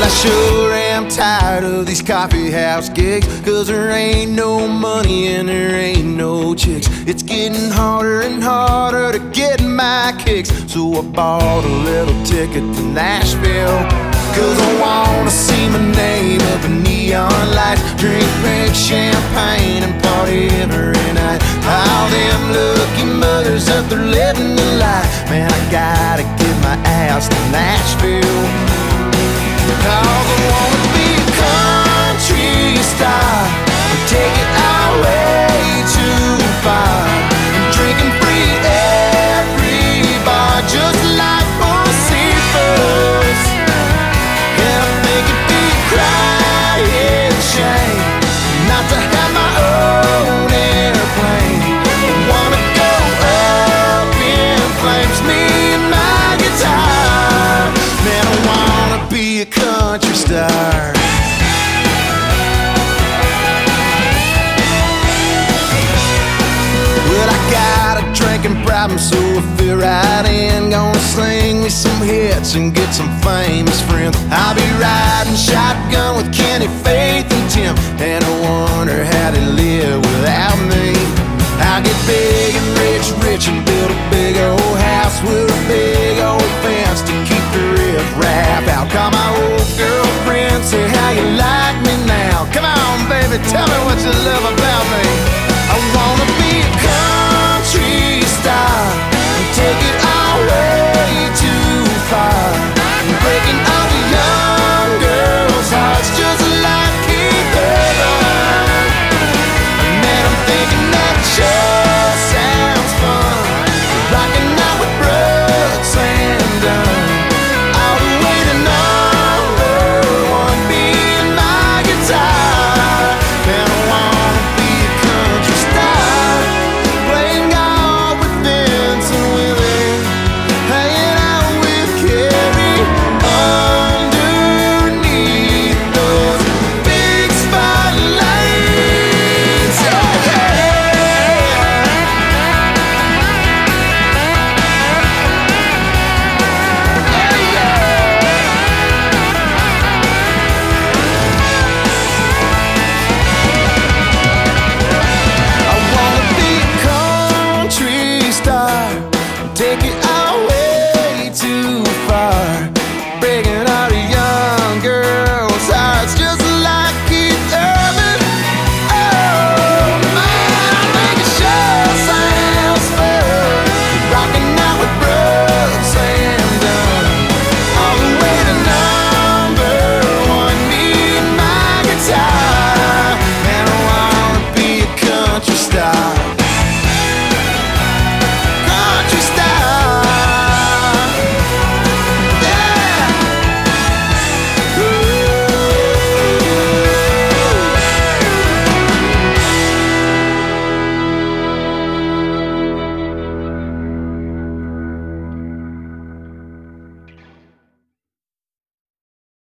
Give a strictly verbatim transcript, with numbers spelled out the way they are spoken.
Well, I sure am tired of these coffee house gigs, 'cause there ain't no money and there ain't no chicks. It's getting harder and harder to get my kicks. So I bought a little ticket to Nashville, 'cause I wanna see my name up in neon lights, drink pink champagne and party every night. All them lucky mothers up there living the life. Man, I gotta get my ass to Nashville, 'cause I wanna be a country star and take it all way too far. I'm drinking free every bar, just like Bocephus. And I think it'd be a crying shame not to have my own airplane. I wanna go up in flames, me and my guitar. Man, I wanna be a country star. Well, I got a drinking problem, so I feel right in. Gonna sling me some hits and get some famous friends. I'll be riding shotgun with Kenny, Faith, and Tim, and I wonder how they live without me. I'll get big and rich, rich and build a big old house with a big old fence to keep the riff-raff out. Call my old girlfriend, say how you like me now. Come on, baby, tell me what you love about me.